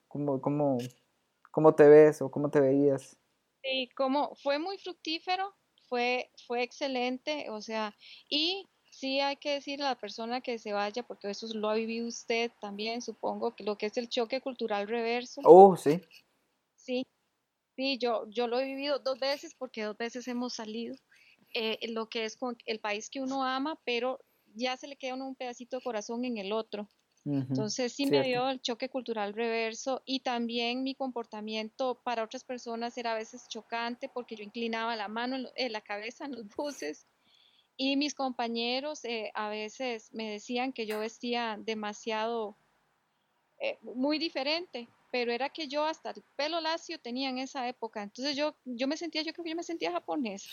cómo te ves o cómo te veías? Sí, como fue muy fructífero, fue excelente, o sea, y sí hay que decirle a la persona que se vaya, porque eso lo ha vivido usted también, supongo, que lo que es el choque cultural reverso. Oh, sí. Sí, sí, yo lo he vivido 2 veces porque 2 veces hemos salido. Lo que es con el país que uno ama, pero ya se le queda a uno un pedacito de corazón en el otro. Ujú, Entonces sí me cierto. dio el choque cultural reverso y también mi comportamiento para otras personas era a veces chocante porque yo inclinaba la mano, la cabeza en los buses y mis compañeros a veces me decían que yo vestía demasiado, muy diferente, pero era que yo hasta el pelo lacio tenía en esa época. Entonces yo me sentía, yo creo que yo me sentía japonesa.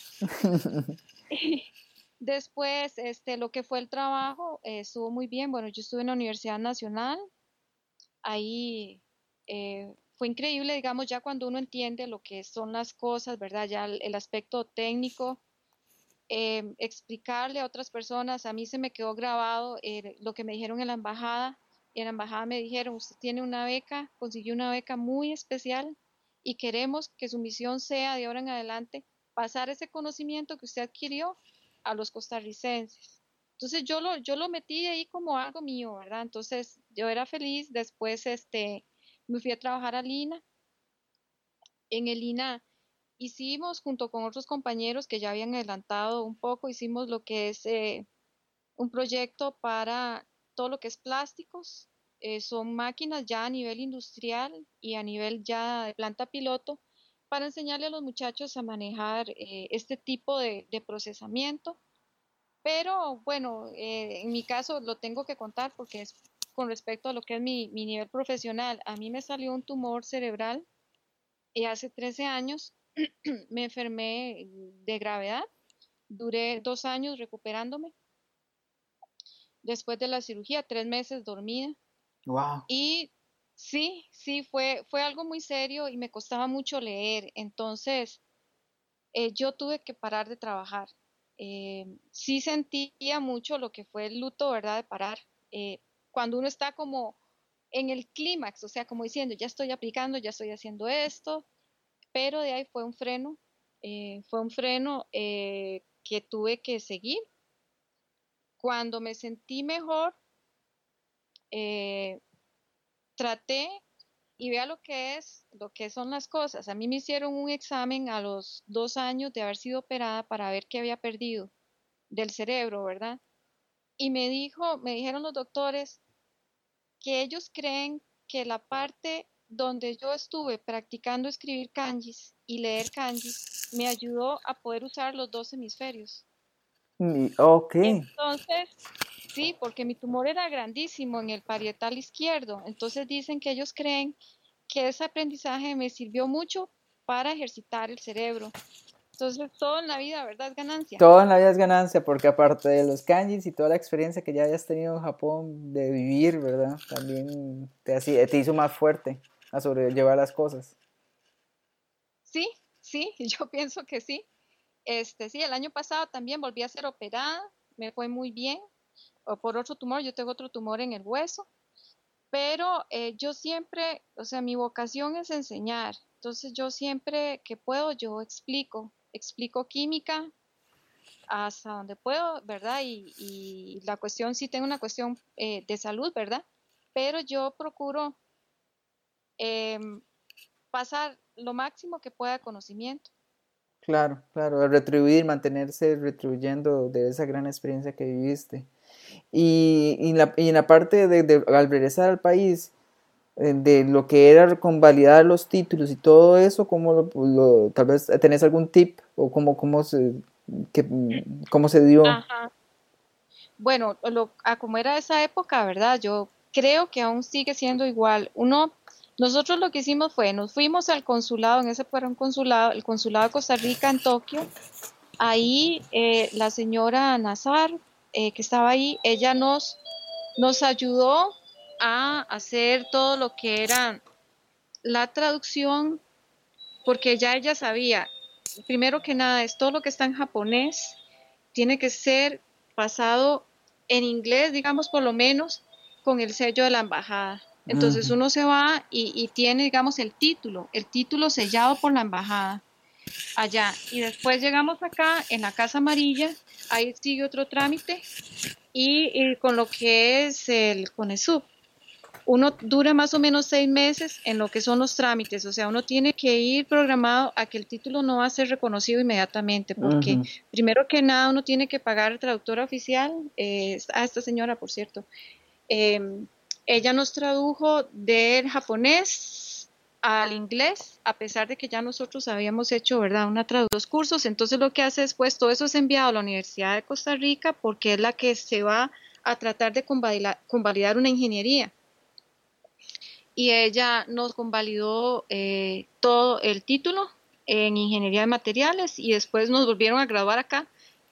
Después, lo que fue el trabajo, estuvo muy bien. Bueno, yo estuve en la Universidad Nacional, ahí fue increíble, digamos, ya cuando uno entiende lo que son las cosas, ¿verdad? Ya el aspecto técnico, explicarle a otras personas, a mí se me quedó grabado lo que me dijeron en la embajada. Y en la embajada me dijeron, usted tiene una beca, consiguió una beca muy especial y queremos que su misión sea de ahora en adelante pasar ese conocimiento que usted adquirió a los costarricenses. Entonces yo lo metí ahí como algo mío, ¿verdad? Entonces yo era feliz, después me fui a trabajar a Lina. En el Lina hicimos, junto con otros compañeros que ya habían adelantado un poco, hicimos lo que es un proyecto para todo lo que es plásticos. Son máquinas ya a nivel industrial y a nivel ya de planta piloto para enseñarle a los muchachos a manejar este tipo de procesamiento. Pero bueno, en mi caso lo tengo que contar porque es con respecto a lo que es mi nivel profesional. A mí me salió un tumor cerebral y hace 13 años me enfermé de gravedad. Duré 2 años recuperándome. Después de la cirugía, 3 meses dormida. Wow. Y sí, sí, fue algo muy serio y me costaba mucho leer. Entonces, yo tuve que parar de trabajar. Sí sentía mucho lo que fue el luto, ¿verdad? De parar. Cuando uno está como en el clímax, o sea, como diciendo, ya estoy aplicando, ya estoy haciendo esto, pero de ahí fue un freno que tuve que seguir. Cuando me sentí mejor, eh, traté y vea lo que son las cosas. A mí me hicieron un examen a los 2 años de haber sido operada para ver qué había perdido del cerebro, ¿verdad? Y me dijeron los doctores que ellos creen que la parte donde yo estuve practicando escribir kanjis y leer kanjis me ayudó a poder usar los dos hemisferios. Ok, Entonces, sí, porque mi tumor era grandísimo en el parietal izquierdo. Entonces dicen que ellos creen que ese aprendizaje me sirvió mucho para ejercitar el cerebro. Entonces, todo en la vida, ¿verdad? Es ganancia. todo en la vida es ganancia, porque aparte de los kanjis y toda la experiencia que ya hayas tenido en Japón de vivir, ¿verdad? También te hizo más fuerte a sobrellevar las cosas. Sí, sí, yo pienso que sí. Sí, el año pasado también volví a ser operada, me fue muy bien. O por otro tumor, yo tengo otro tumor en el hueso, pero yo siempre, o sea, mi vocación es enseñar. Entonces, yo siempre que puedo, yo explico química, hasta donde puedo, ¿verdad? Y la cuestión, sí tengo una cuestión de salud, ¿verdad? Pero yo procuro em, pasar lo máximo que pueda de conocimiento. Claro, claro, retribuir, mantenerse retribuyendo de esa gran experiencia que viviste. Y en la parte al regresar al país, de lo que era convalidar los títulos y todo eso, ¿cómo tal vez tenés algún tip o que, cómo se dio? Ajá. Bueno, como era esa época, ¿verdad? Yo creo que aún sigue siendo igual. Nosotros lo que hicimos fue, nos fuimos al consulado, en ese fue un consulado, el consulado de Costa Rica en Tokio. Ahí la señora Nazar, que estaba ahí, ella nos ayudó a hacer todo lo que era la traducción, porque ya ella sabía, primero que nada, es todo lo que está en japonés, tiene que ser pasado en inglés, digamos, por lo menos, con el sello de la embajada. Entonces Ujú. uno se va y tiene, digamos, el título sellado por la embajada allá. Y después llegamos acá en la Casa Amarilla ahí sigue otro trámite y con lo que es el CONESUB. Uno dura más o menos 6 meses en lo que son los trámites, o sea, uno tiene que ir programado a que el título no va a ser reconocido inmediatamente, porque Ujú. primero que nada uno tiene que pagar traductora oficial, a esta señora, por cierto, eh, ella nos tradujo del japonés al inglés, a pesar de que ya nosotros habíamos hecho, ¿verdad?, dos cursos. Entonces lo que hace después, todo eso es enviado a la Universidad de Costa Rica porque es la que se va a tratar de convalidar una ingeniería. Y ella nos convalidó todo el título en ingeniería de materiales y después nos volvieron a graduar acá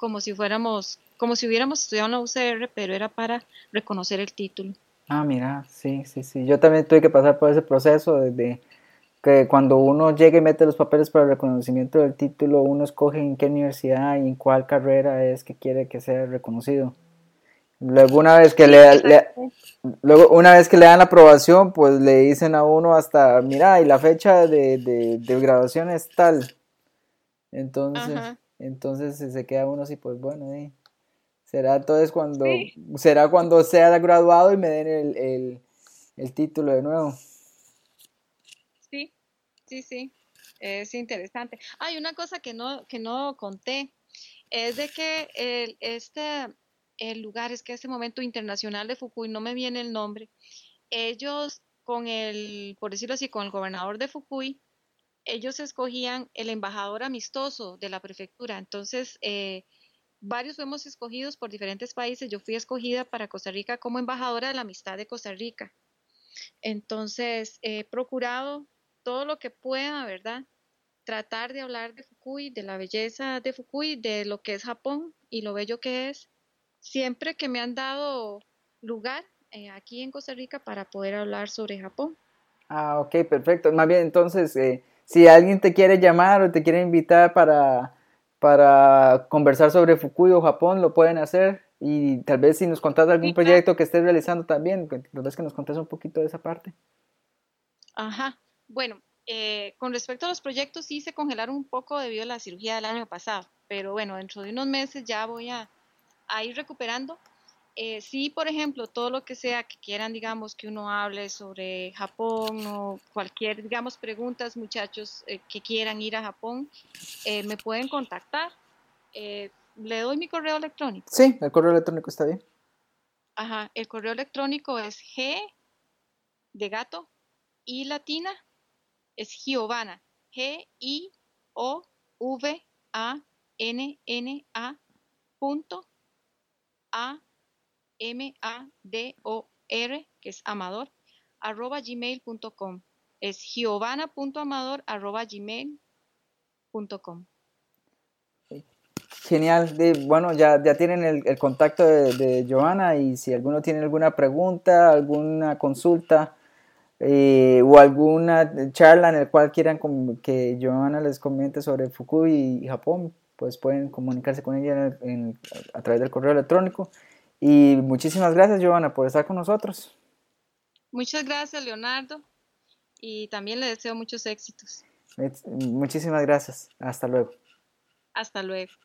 como si hubiéramos estudiado en la UCR, pero era para reconocer el título. Ah, mira, sí, sí, sí. Yo también tuve que pasar por ese proceso desde que cuando uno llega y mete los papeles para el reconocimiento del título, uno escoge en qué universidad y en cuál carrera es que quiere que sea reconocido. Luego una vez que Sí, exacto. luego una vez que le dan la aprobación, pues le dicen a uno hasta, mira, y la fecha de graduación es tal. Ajá. Entonces se queda uno así, pues bueno, será entonces Sí, será cuando sea graduado y me den el título de nuevo. sí, sí, sí. Es interesante. Hay una cosa que no conté, es de que el lugar, es que este momento internacional de Fukui, no me viene el nombre, ellos por decirlo así, con el gobernador de Fukui, ellos escogían el embajador amistoso de la prefectura. Entonces, varios fuimos escogidos por diferentes países. Yo fui escogida para Costa Rica como embajadora de la amistad de Costa Rica. Entonces, he procurado todo lo que pueda, ¿verdad? Tratar de hablar de Fukui, de la belleza de Fukui, de lo que es Japón y lo bello que es, siempre que me han dado lugar aquí en Costa Rica para poder hablar sobre Japón. Ah, ok, perfecto. Más bien, entonces, si alguien te quiere llamar o te quiere invitar para conversar sobre Fukui o Japón, lo pueden hacer. Y tal vez si nos contás algún Sí, claro. proyecto que estés realizando también, tal vez que nos contés un poquito de esa parte. Ajá. Bueno, con respecto a los proyectos, sí se congelaron un poco debido a la cirugía del año pasado, pero bueno, dentro de unos meses ya voy a ir recuperando. Sí, por ejemplo, todo lo que sea que quieran, digamos, que uno hable sobre Japón o cualquier, digamos, preguntas, muchachos que quieran ir a Japón, me pueden contactar. Le doy mi correo electrónico. Sí, el correo electrónico está bien. Ajá, el correo electrónico es G de gato y latina, es Giovanna, Giovanna punto Amador, que es amador, arroba gmail.com. Es giovanna.amador@gmail.com. Genial. Bueno, ya tienen el contacto de Johanna y si alguno tiene alguna pregunta, alguna consulta o alguna charla en la cual quieran que Johanna les comente sobre Fukui y Japón, pues pueden comunicarse con ella a través del correo electrónico. Y muchísimas gracias, Johanna, por estar con nosotros. Muchas gracias, Leonardo, y también le deseo muchos éxitos. Muchísimas gracias. Hasta luego. Hasta luego.